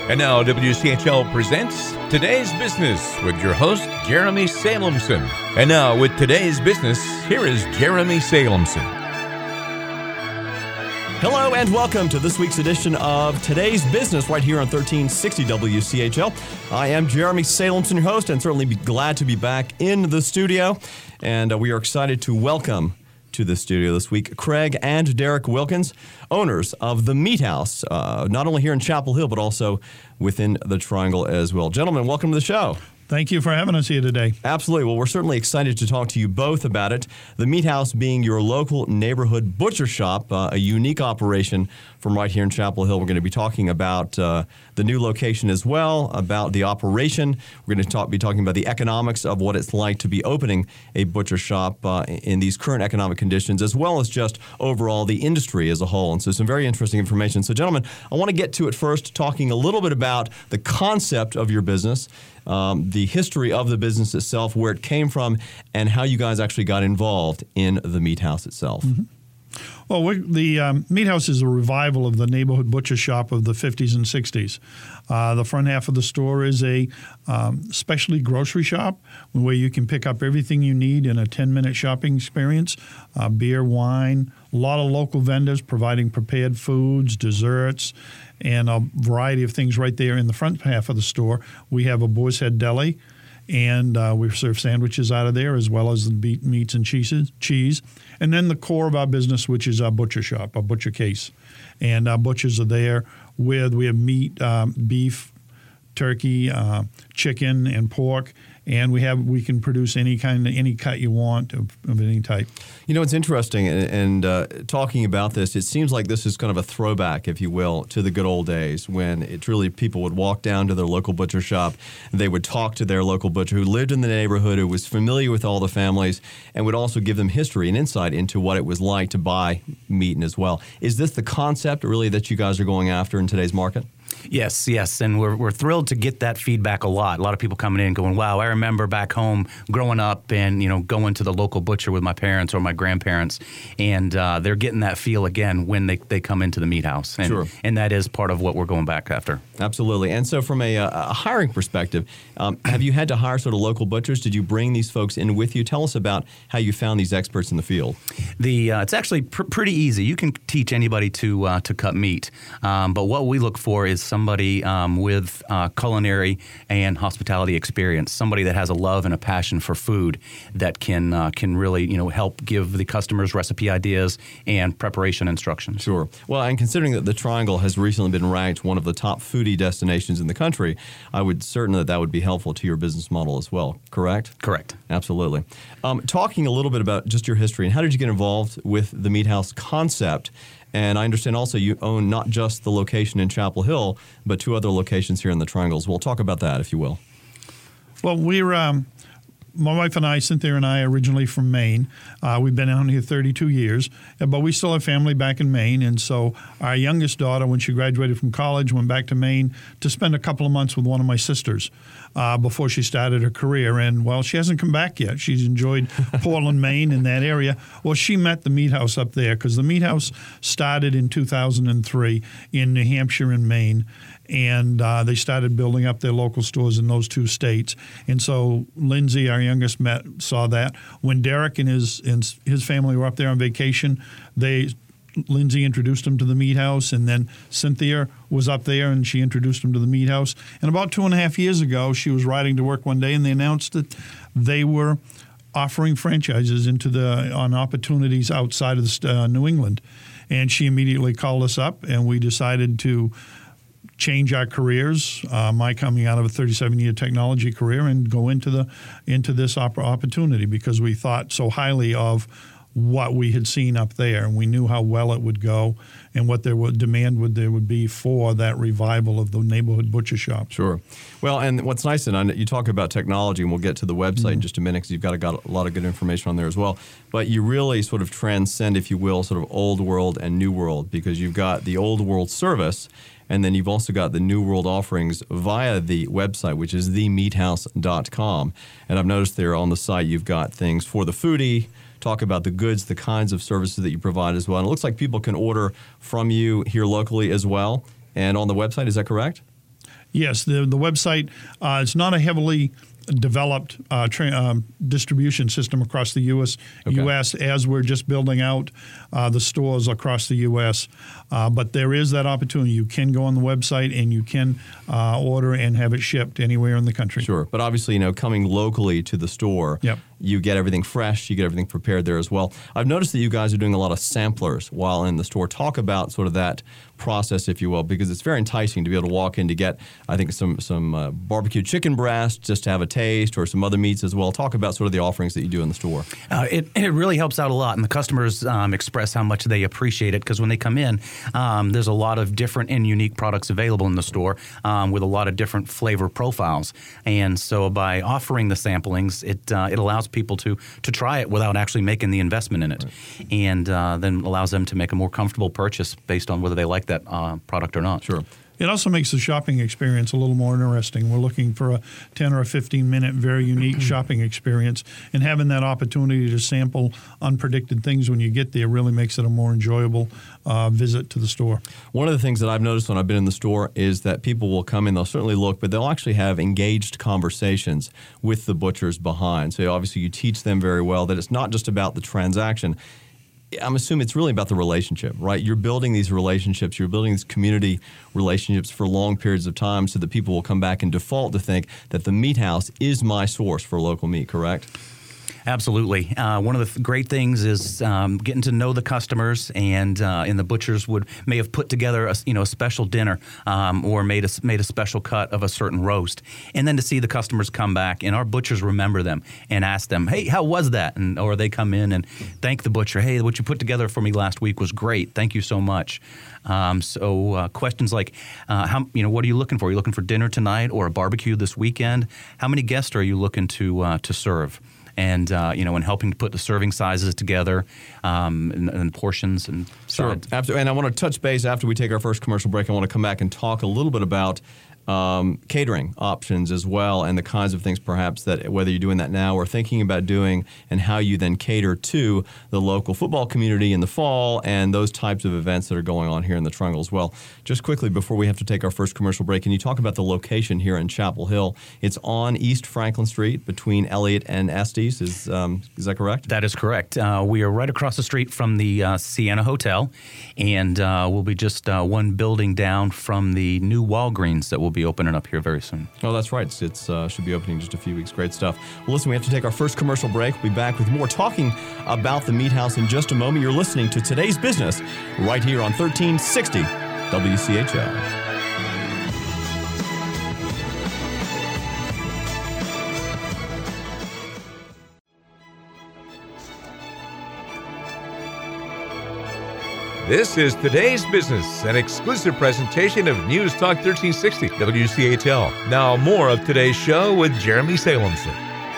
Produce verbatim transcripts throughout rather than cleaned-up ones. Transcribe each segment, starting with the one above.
And now W C H L presents Today's Business with your host, Jeremy Salemson. And now with Today's Business, here is Jeremy Salemson. Hello and welcome to this week's edition of Today's Business right here on thirteen sixty W C H L. I am Jeremy Salemson, your host, and certainly be glad to be back in the studio. And uh, we are excited to welcome to the studio this week Craig and Derek Wilkins, owners of the Meat House, uh, not only here in Chapel Hill, but also within the Triangle as well. Gentlemen, welcome to the show. Thank you for having us here today. Absolutely. Well, we're certainly excited to talk to you both about it. The Meat House being your local neighborhood butcher shop, uh, a unique operation from right here in Chapel Hill. We're going to be talking about uh, the new location as well, about the operation. We're going to talk, be talking about the economics of what it's like to be opening a butcher shop uh, in these current economic conditions, as well as just overall the industry as a whole. And so some very interesting information. So, gentlemen, I want to get to it first, talking a little bit about the concept of your business, Um, the history of the business itself, where it came from, and how you guys actually got involved in the Meat House itself. Mm-hmm. Well, we, the um, Meat House is a revival of the neighborhood butcher shop of the fifties and sixties. Uh, the front half of the store is a um, specialty grocery shop where you can pick up everything you need in a ten-minute shopping experience, uh, beer, wine, a lot of local vendors providing prepared foods, desserts, and a variety of things right there in the front half of the store. We have a Boar's Head Deli, and uh, we serve sandwiches out of there, as well as the beet, meats and cheeses, cheese. And then the core of our business, which is our butcher shop, our butcher case. And our butchers are there with, we have meat, um, beef, turkey, uh, chicken, and pork. And we have we can produce any kind of any cut you want of, of any type. You know, it's interesting, and, and uh, talking about this, it seems like this is kind of a throwback, if you will, to the good old days when it really people would walk down to their local butcher shop, and they would talk to their local butcher who lived in the neighborhood, who was familiar with all the families, and would also give them history and insight into what it was like to buy meat as well. Is this the concept really that you guys are going after in today's market? Yes, yes, and we're we're thrilled to get that feedback a lot. A lot of people coming in going, wow, I remember back home growing up and, you know, going to the local butcher with my parents or my grandparents, and uh, they're getting that feel again when they, they come into the Meat House. And, sure. And that is part of what we're going back after. Absolutely. And so from a, a hiring perspective, um, have you had to hire sort of local butchers? Did you bring these folks in with you? Tell us about how you found these experts in the field. The uh, It's actually pr- pretty easy. You can teach anybody to, uh, to cut meat, um, but what we look for is somebody um, with uh, culinary and hospitality experience, somebody that has a love and a passion for food that can uh, can really you know help give the customers recipe ideas and preparation instructions. Sure. Well, and considering that the Triangle has recently been ranked one of the top foodie destinations in the country, I would certainly that that would be helpful to your business model as well. Correct? Correct. Absolutely. Um, talking a little bit about just your history and how did you get involved with the Meat House concept? And I understand also you own not just the location in Chapel Hill, but two other locations here in the Triangles. We'll talk about that, if you will. Well, we're um, my wife and I, Cynthia and I, are originally from Maine. Uh, we've been out here thirty-two years, but we still have family back in Maine. And so our youngest daughter, when she graduated from college, went back to Maine to spend a couple of months with one of my sisters uh, before she started her career. And, well, she hasn't come back yet. She's enjoyed Portland, Maine, and that area. Well, she met the Meat House up there because the Meat House started in two thousand three in New Hampshire and Maine. And uh, they started building up their local stores in those two states. And so Lindsay, our youngest, met saw that. When Derek and his and his family were up there on vacation, they Lindsay introduced him to the Meat House, and then Cynthia was up there, and she introduced him to the Meat House. And about two and a half years ago, she was riding to work one day, and they announced that they were offering franchises into the on opportunities outside of the, uh, New England. And she immediately called us up, and we decided to change our careers, uh, my coming out of a thirty-seven-year technology career, and go into the into this op- opportunity because we thought so highly of what we had seen up there, and we knew how well it would go and what there would demand would there would be for that revival of the neighborhood butcher shop. Sure. Well, and what's nice, and you talk about technology, and we'll get to the website mm-hmm. in just a minute because you've got a, got a lot of good information on there as well. But you really sort of transcend, if you will, sort of old world and new world, because you've got the old world service, and then you've also got the New World offerings via the website, which is the meat house dot com. And I've noticed there on the site you've got things for the foodie, talk about the goods, the kinds of services that you provide as well. And it looks like people can order from you here locally as well and on the website. Is that correct? Yes, the the website, uh, it's not a heavily developed uh, tra- um, distribution system across the U S Okay. U S as we're just building out uh, the stores across the U S Uh, but there is that opportunity. You can go on the website and you can uh, order and have it shipped anywhere in the country. Sure. But obviously, you know, coming locally to the store, Yep. you get everything fresh, you get everything prepared there as well. I've noticed that you guys are doing a lot of samplers while in the store. Talk about sort of that process, if you will, because it's very enticing to be able to walk in to get, I think, some some uh, barbecue chicken breast just to have a taste, or some other meats as well. Talk about sort of the offerings that you do in the store. Uh, it, it really helps out a lot, and the customers um, express how much they appreciate it, because when they come in, um, there's a lot of different and unique products available in the store um, with a lot of different flavor profiles. And so by offering the samplings, it uh, it allows people to to try it without actually making the investment in it, right. and uh, then allows them to make a more comfortable purchase based on whether they like that uh, product or not. Sure. It also makes the shopping experience a little more interesting. We're looking for a ten or a fifteen minute, very unique shopping experience, and having that opportunity to sample unpredicted things when you get there really makes it a more enjoyable uh, visit to the store. One of the things that I've noticed when I've been in the store is that people will come in, they'll certainly look, but they'll actually have engaged conversations with the butchers behind. So obviously you teach them very well that it's not just about the transaction. I'm assuming it's really about the relationship, right? You're building these relationships, you're building these community relationships for long periods of time so that people will come back and default to think that the Meat House is my source for local meat, correct? Absolutely. Uh, one of the th- great things is um, getting to know the customers, and uh, and the butchers would may have put together a you know a special dinner um, or made a made a special cut of a certain roast, and then to see the customers come back, and our butchers remember them and ask them, hey, how was that? And or they come in and thank the butcher, hey, what you put together for me last week was great. Thank you so much. Um, so uh, questions like, uh, how you know, what are you looking for? Are you looking for dinner tonight or a barbecue this weekend? How many guests are you looking to uh, to serve? And, uh, you know, and helping to put the serving sizes together um, and, and portions and Sure. sides. After, and I want to touch base after we take our first commercial break. I want to come back and talk a little bit about um, catering options as well, and the kinds of things perhaps that whether you're doing that now or thinking about doing, and how you then cater to the local football community in the fall and those types of events that are going on here in the Triangle as well. Just quickly before we have to take our first commercial break, can you talk about the location here in Chapel Hill? It's on East Franklin Street between Elliott and Estes. Is um, is that correct? That is correct. Uh, we are right across the street from the uh, Sienna Hotel, and uh, we'll be just uh, one building down from the new Walgreens that will be opening up here very soon. Oh, that's right. It's, it's uh, should be opening in just a few weeks. Great stuff. Well, listen, we have to take our first commercial break. We'll be back with more talking about the Meat House in just a moment. You're listening to Today's Business right here on thirteen sixty W C H L. This is Today's Business, an exclusive presentation of News Talk thirteen sixty W C H L. Now more of today's show with Jeremy Salemson.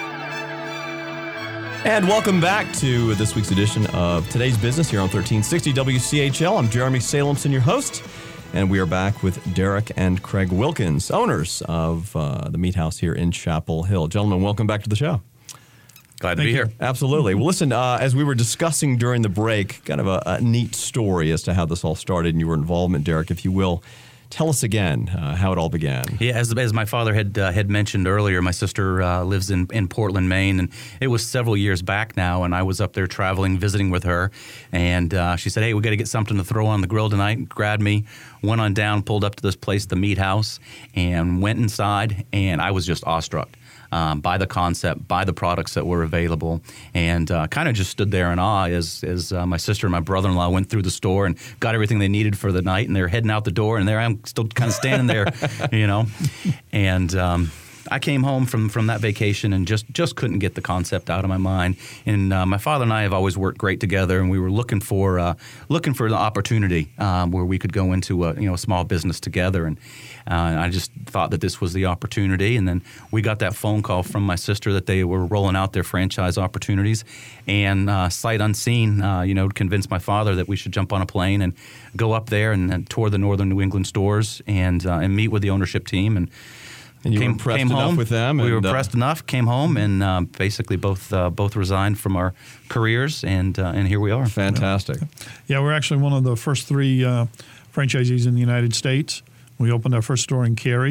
And welcome back to this week's edition of Today's Business here on thirteen sixty W C H L. I'm Jeremy Salemson, your host, and we are back with Derek and Craig Wilkins, owners of uh, the Meat House here in Chapel Hill. Gentlemen, welcome back to the show. Glad to Thank be you. here. Absolutely. Well, listen, uh, as we were discussing during the break, kind of a, a neat story as to how this all started and your involvement, Derek, if you will. Tell us again uh, how it all began. Yeah, as, as my father had uh, had mentioned earlier, my sister uh, lives in, in Portland, Maine, and it was several years back now, and I was up there traveling, visiting with her, and uh, she said, hey, we got to get something to throw on the grill tonight. Grabbed me, went on down, pulled up to this place, the Meat House, and went inside, and I was just awestruck. Um, by the concept, by the products that were available, and uh, kind of just stood there in awe as as uh, my sister and my brother-in-law went through the store and got everything they needed for the night, and they're heading out the door, and there I'm still kind of standing there, you know, and um, I came home from, from that vacation and just, just couldn't get the concept out of my mind. And uh, my father and I have always worked great together, and we were looking for uh, looking for the opportunity um, where we could go into a you know a small business together. And uh, I just thought that this was the opportunity. And then we got that phone call from my sister that they were rolling out their franchise opportunities, and uh, sight unseen, uh, you know, convinced my father that we should jump on a plane and go up there and, and tour the northern New England stores and uh, and meet with the ownership team. And And you came, were impressed came enough home. with them? We and, were uh, impressed enough, came home, and uh, basically both uh, both resigned from our careers, and uh, and here we are. Fantastic. Yeah, we're actually one of the first three uh, franchisees in the United States. We opened our first store in Cary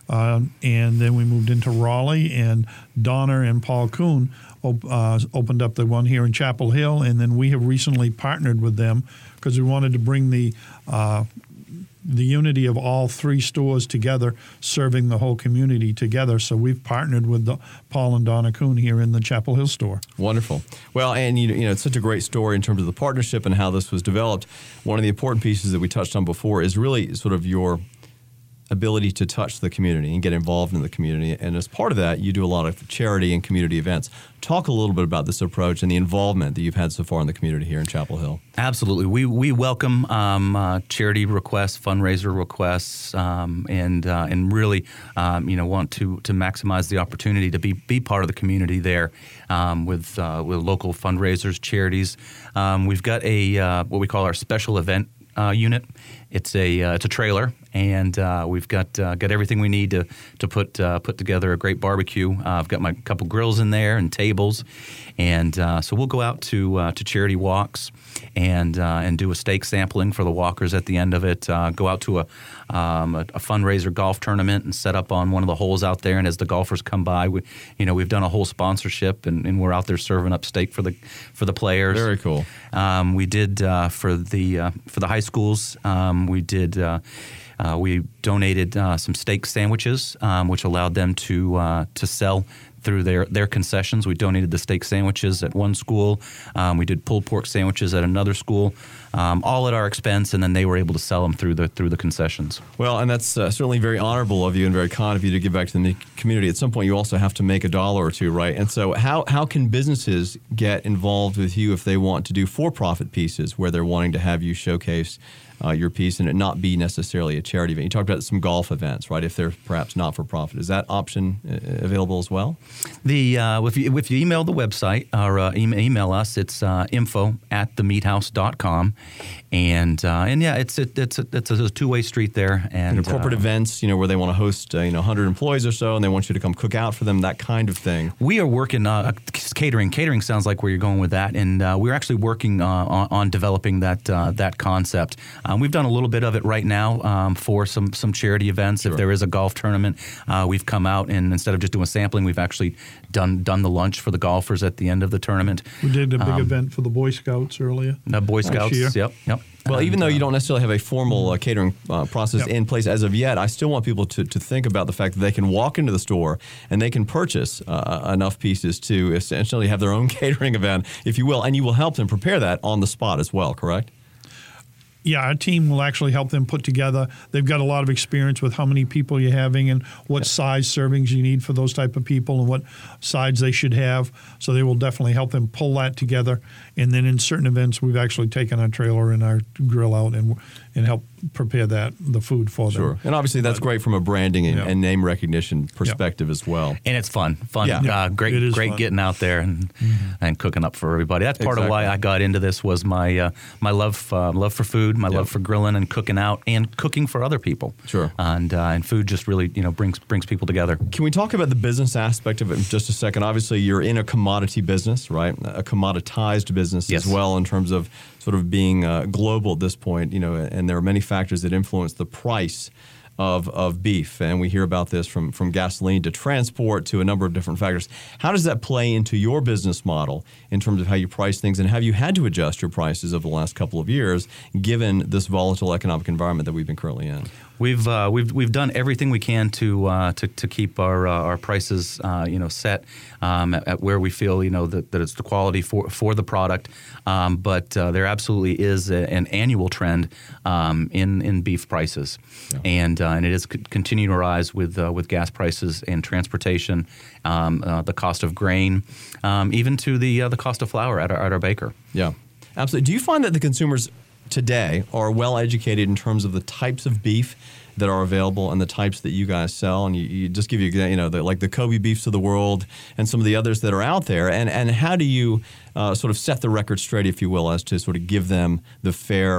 uh, and then we moved into Raleigh, and Donna and Paul Kuhn op- uh, opened up the one here in Chapel Hill, and then we have recently partnered with them because we wanted to bring the uh, the unity of all three stores together, serving the whole community together. So we've partnered with the Paul and Donna Kuhn here in the Chapel Hill store. Wonderful. Well, and you know, you know, it's such a great story in terms of the partnership and how this was developed. One of the important pieces that we touched on before is really sort of your ability to touch the community and get involved in the community. And as part of that, you do a lot of charity and community events. Talk a little bit about this approach and the involvement that you've had so far in the community here in Chapel Hill. Absolutely. We we welcome um, uh, charity requests, fundraiser requests, um, and uh, and really um, you know want to to maximize the opportunity to be be part of the community there um, with uh, with local fundraisers, charities. Um, we've got a uh, what we call our special event uh, unit. It's a uh, it's a trailer, and uh, we've got uh, got everything we need to to put uh, put together a great barbecue. Uh, I've got my couple grills in there and tables, and uh, so we'll go out to uh, to charity walks and uh, and do a steak sampling for the walkers at the end of it. Uh, go out to a, um, a a fundraiser golf tournament and set up on one of the holes out there. And as the golfers come by, we you know we've done a whole sponsorship, and, and we're out there serving up steak for the for the players. Very cool. Um, we did uh, for the uh, for the high schools. Um, we did. Uh, uh, we donated uh, some steak sandwiches, um, which allowed them to uh, to sell through their, their concessions. We donated the steak sandwiches at one school. Um, we did pulled pork sandwiches at another school, um, all at our expense, and then they were able to sell them through the through the concessions. Well, and that's uh, certainly very honorable of you and very kind of you to give back to the community. At some point, you also have to make a dollar or two, right? And so how, how can businesses get involved with you if they want to do for-profit pieces where they're wanting to have you showcase Uh, your piece and it not be necessarily a charity event? You talked about some golf events, right? If they're perhaps not for profit, is that option uh, available as well? The uh, if you if you email the website or uh, email, email us, it's uh, info at the meat house dot com, and uh, and yeah, it's it, it's a, it's a two way street there. And you know, corporate uh, events, you know, where they want to host, uh, you know, one hundred employees or so, and they want you to come cook out for them, that kind of thing. We are working uh, catering. Catering sounds like where you're going with that, and uh, we're actually working uh, on, on developing that uh, that concept. Um, we've done a little bit of it right now um, for some some charity events. Sure. If there is a golf tournament, uh, we've come out and instead of just doing sampling, we've actually done done the lunch for the golfers at the end of the tournament. We did a big um, event for the Boy Scouts earlier. The Boy Scouts, year. yep, yep. Well, And, even though you uh, don't necessarily have a formal uh, catering uh, process Yep. in place as of yet, I still want people to, to think about the fact that they can walk into the store and they can purchase uh, enough pieces to essentially have their own catering event, if you will, and you will help them prepare that on the spot as well, correct? Yeah, our team will actually help them put together. They've got a lot of experience with how many people you're having and what size servings you need for those type of people and what sides they should have. So they will definitely help them pull that together. And then in certain events, we've actually taken our trailer and our grill out and and help prepare that the food for them. Sure. And obviously that's great from a branding and, Yeah. and name recognition perspective as well. And it's fun, fun, Yeah. uh, great, It is great fun. getting out there and Mm-hmm. and cooking up for everybody. That's part Exactly. of why I got into this was my uh, my love uh, love for food, my Yeah. love for grilling and cooking out and cooking for other people. Sure. And uh, and food just really you know brings brings people together. Can we talk about the business aspect of it in just a second? Obviously, you're in a commodity business, right? A commoditized business Yes. as well in terms of sort of being uh, global at this point, you know, and there are many factors that influence the price of, of beef. And we hear about this from, from gasoline to transport to a number of different factors. How does that play into your business model in terms of how you price things? And have you had to adjust your prices over the last couple of years given this volatile economic environment that we've been currently in? We've uh, we've we've done everything we can to uh, to to keep our uh, our prices uh, you know set um, at, at where we feel you know that, that it's the quality for for the product, um, but uh, there absolutely is a, an annual trend um, in in beef prices, yeah. and uh, and it is c- continuing to rise with uh, with gas prices and transportation, um, uh, the cost of grain, um, even to the uh, the cost of flour at our, at our baker. Yeah, absolutely. Do you find that the consumers today are well educated in terms of the types of beef that are available and the types that you guys sell? And you, you just give you, you know, the, like the Kobe beefs of the world and some of the others that are out there. And, and how do you uh, sort of set the record straight, if you will, as to sort of give them the fair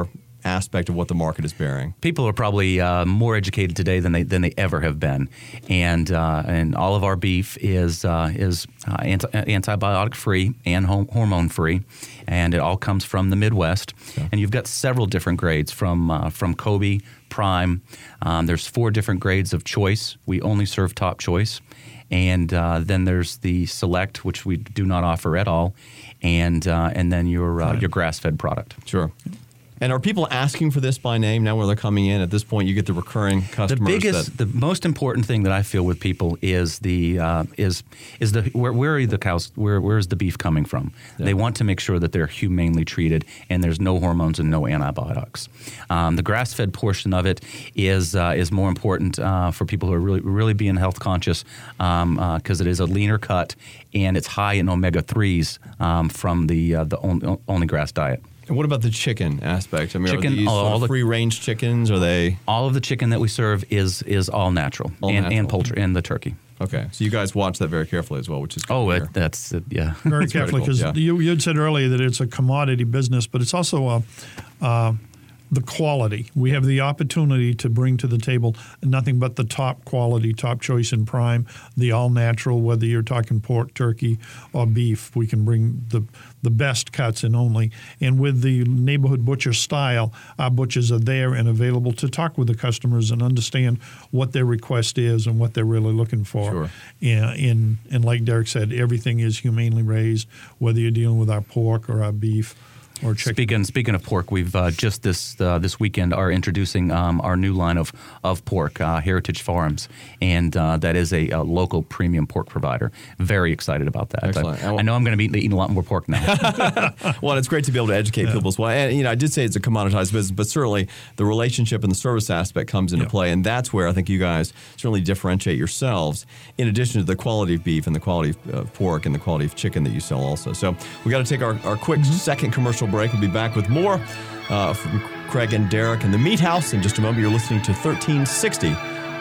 aspect of what the market is bearing? People are probably uh, more educated today than they than they ever have been, and uh, and all of our beef is uh, is uh, anti- antibiotic free and hom- hormone free, and it all comes from the Midwest. Okay. And you've got several different grades from uh, from Kobe, Prime. Um, there's four different grades of choice. We only serve top choice. And uh, then there's the Select, which we do not offer at all, and uh, and then your uh, your grass-fed product. Sure. And are people asking for this by name now when they're coming in? At this point, you get the recurring customers. The biggest, that, the most important thing that I feel with people is the uh, is is the where, where are the cows? Where where is the beef coming from? Yeah. They want to make sure that they're humanely treated and there's no hormones and no antibiotics. Um, the grass-fed portion of it is uh, is more important uh, for people who are really really being health conscious because um, uh, it is a leaner cut and it's high in omega threes um, from the uh, the only, only grass diet. and what about the chicken aspect? I mean, Chicken, are these all- sort all of the- free-range chickens? Are they All of the chicken that we serve is is all natural, All and, natural. and poultry and the turkey. okay? So you guys watch that very carefully as well, which is good Oh, to it, hear. that's uh, yeah. Very That's carefully, critical, because yeah. you, you had said earlier that it's a commodity business, but it's also a, uh, the quality. We have the opportunity to bring to the table nothing but the top quality, top choice and prime, the all natural, whether you're talking pork, turkey, or beef. We can bring the the best cuts and only. And with the neighborhood butcher style, our butchers are there and available to talk with the customers and understand what their request is and what they're really looking for. Sure. Yeah, and, and like Derek said, everything is humanely raised, whether you're dealing with our pork or our beef or chicken. Speaking speaking of pork, we've uh, just this uh, this weekend are introducing um, our new line of of pork, uh, Heritage Farms, and uh, that is a, a local premium pork provider. Very excited about that. Excellent. I, I know I'm going to be eating a lot more pork now. Well, it's great to be able to educate people as well. And, you know, I did say it's a commoditized business, but certainly the relationship and the service aspect comes into Yeah. play. And that's where I think you guys certainly differentiate yourselves in addition to the quality of beef and the quality of uh, pork and the quality of chicken that you sell also. So we got to take our, our quick second commercial break. We'll be back with more uh, from Craig and Derek and the Meat House in just a moment. You're listening to thirteen sixty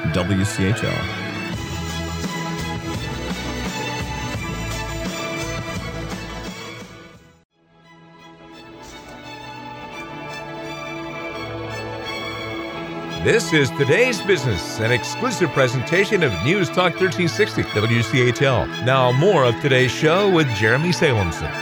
W C H L. This is Today's Business, an exclusive presentation of News Talk thirteen sixty W C H L. Now more of today's show with Jeremy Salemson.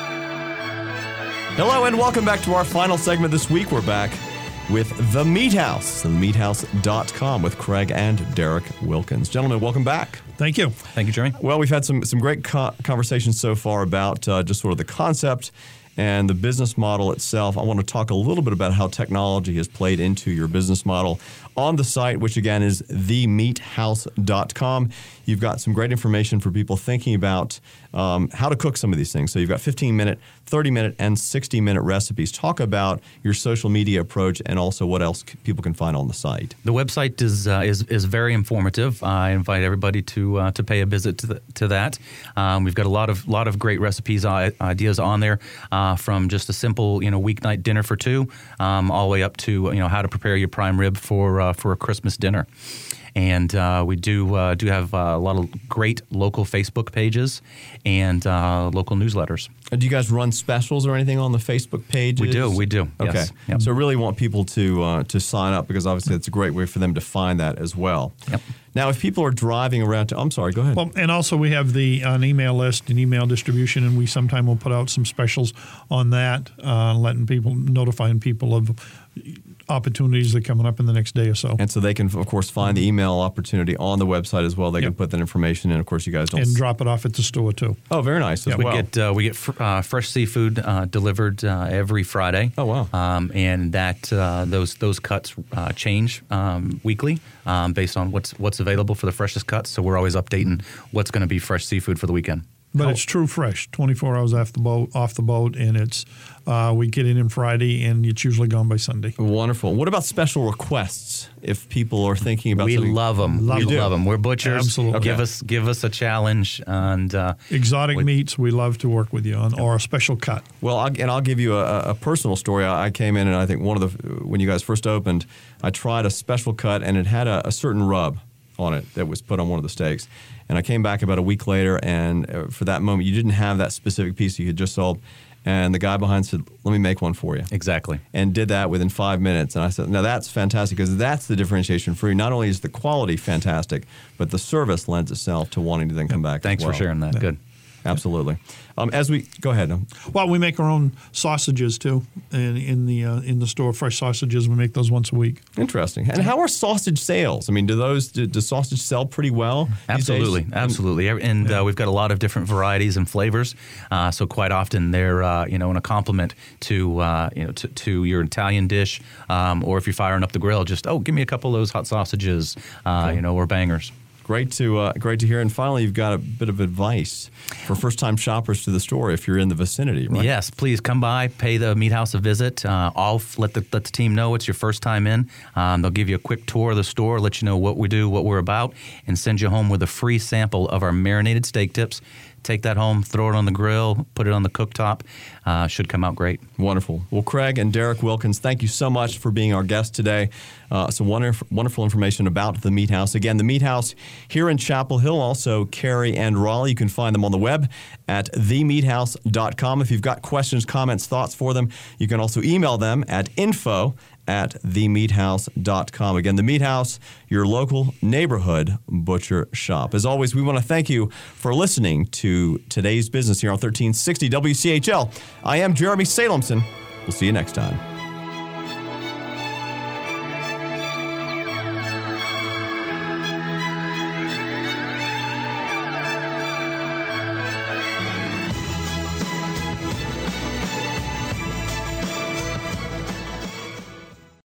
Hello and welcome back to our final segment this week. We're back with The Meat House, the meat house dot com with Craig and Derek Wilkins. Gentlemen, welcome back. Thank you. Thank you, Jeremy. Well, we've had some, some great co- conversations so far about uh, just sort of the concept and the business model itself. I want to talk a little bit about how technology has played into your business model on the site, which again is the meat house dot com. You've got some great information for people thinking about um, how to cook some of these things. So you've got fifteen minute, thirty minute, and sixty minute recipes. Talk about your social media approach and also what else c- people can find on the site. The website is uh, is is very informative. I invite everybody to uh, to pay a visit to the, to that. Um, we've got a lot of lot of great recipes uh, ideas on there, uh, from just a simple you know weeknight dinner for two, um, all the way up to you know how to prepare your prime rib for uh, for a Christmas dinner. And uh, we do uh, do have uh, a lot of great local Facebook pages and uh, local newsletters. Uh, Do you guys run specials or anything on the Facebook pages? We do, we do, Okay. yes. Yep. So really want people to uh, to sign up because obviously it's a great way for them to find that as well. Yep. Now, if people are driving around to, I'm sorry, go ahead. Well, and also we have the an email list and email distribution, and we sometime will put out some specials on that, uh, letting people, notifying people of opportunities that are coming up in the next day or so. and so they can, of course, find the email opportunity on the website as well. They can Yep. put that information in. Of course, you guys don't. And s- drop it off at the store too. oh, very nice as Yeah, We well. get uh, we get fr- uh, fresh seafood uh, delivered uh, every Friday. Oh, wow. Um, and that uh, those those cuts uh, change um, weekly um, based on what's what's available for the freshest cuts. So we're always updating what's going to be fresh seafood for the weekend. But Oh. it's true fresh, twenty-four hours off the boat, off the boat, and it's uh, we get it in Friday, and it's usually gone by Sunday. Wonderful. What about special requests if people are thinking about We something? love them. Love we 'em. love them. We're butchers. Absolutely. Give Okay. us give us a challenge and uh, Exotic With- meats, we love to work with you on, or a special cut. Well, I'll, and I'll give you a, a personal story. I I came in and I think one of the, when you guys first opened, I tried a special cut and it had a, a certain rub on it that was put on one of the steaks. And I came back about a week later, and uh, for that moment, you didn't have that specific piece you had just sold. And the guy behind said, let me make one for you. Exactly. And did that within five minutes. And I said, now that's fantastic because that's the differentiation for you. Not only is the quality fantastic, but the service lends itself to wanting to then come back. Thanks as well. for sharing that. Yeah. Good. Absolutely. Um, as we go ahead. Um, Well, we make our own sausages too in, in the uh, in the store. Fresh sausages. We make those once a week. Interesting. And how are sausage sales? I mean, do those do, does sausage sell pretty well? these days? Absolutely, absolutely, and uh, we've got a lot of different varieties and flavors. Uh, so quite often they're uh, you know in a complement to uh, you know to, to your Italian dish, um, or if you're firing up the grill, just oh give me a couple of those hot sausages, uh, Cool. you know, or bangers. Great to uh, great to hear. And finally, you've got a bit of advice for first-time shoppers to the store if you're in the vicinity, right? Yes, please come by, pay the Meat House a visit. Uh, I'll f- let the let the team know it's your first time in. Um, they'll give you a quick tour of the store, let you know what we do, what we're about, and send you home with a free sample of our marinated steak tips. Take that home, throw it on the grill, put it on the cooktop. Uh, should come out great. Wonderful. Well, Craig and Derek Wilkins, thank you so much for being our guest today. Uh, some wonderful, wonderful information about the Meat House. Again, the Meat House here in Chapel Hill, also Cary and Raleigh. You can find them on the web at the meat house dot com. If you've got questions, comments, thoughts for them, you can also email them at info at the meat house dot com. Again, the Meat House, your local neighborhood butcher shop. As always, we want to thank you for listening to Today's Business here on thirteen sixty W C H L. I am Jeremy Salemson. We'll see you next time.